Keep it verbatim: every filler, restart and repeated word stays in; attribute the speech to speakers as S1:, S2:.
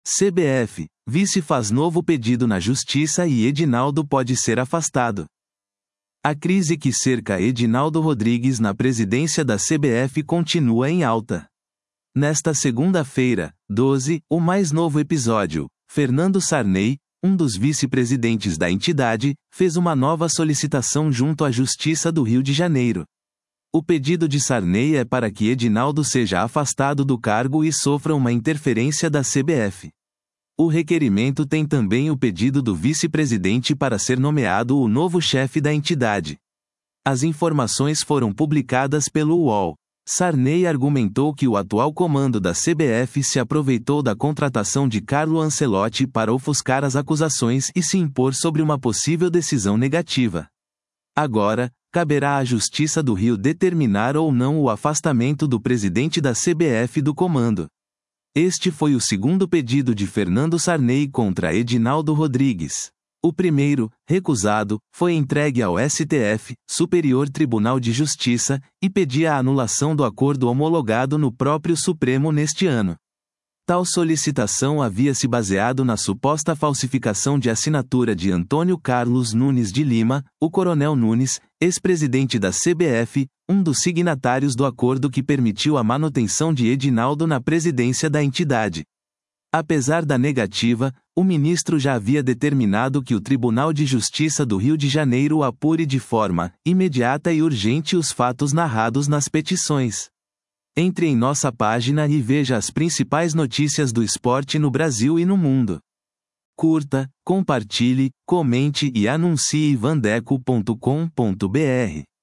S1: C B F, vice faz novo pedido na Justiça e Edinaldo pode ser afastado. A crise que cerca Edinaldo Rodrigues na presidência da C B F continua em alta. Nesta segunda-feira, doze, o mais novo episódio, Fernando Sarney, um dos vice-presidentes da entidade, fez uma nova solicitação junto à Justiça do Rio de Janeiro. O pedido de Sarney é para que Edinaldo seja afastado do cargo e sofra uma interferência da C B F. O requerimento tem também o pedido do vice-presidente para ser nomeado o novo chefe da entidade. As informações foram publicadas pelo U O L. Sarney argumentou que o atual comando da C B F se aproveitou da contratação de Carlo Ancelotti para ofuscar as acusações e se impor sobre uma possível decisão negativa. Agora, caberá à Justiça do Rio determinar ou não o afastamento do presidente da C B F do comando. Este foi o segundo pedido de Fernando Sarney contra Edinaldo Rodrigues. O primeiro, recusado, foi entregue ao S T F, Superior Tribunal de Justiça, e pedia a anulação do acordo homologado no próprio Supremo neste ano. Tal solicitação havia se baseado na suposta falsificação de assinatura de Antônio Carlos Nunes de Lima, o Coronel Nunes, ex-presidente da C B F, um dos signatários do acordo que permitiu a manutenção de Edinaldo na presidência da entidade. Apesar da negativa, o ministro já havia determinado que o Tribunal de Justiça do Rio de Janeiro apure de forma imediata e urgente os fatos narrados nas petições. Entre em nossa página e veja as principais notícias do esporte no Brasil e no mundo. Curta, compartilhe, comente e anuncie vandeco ponto com ponto br.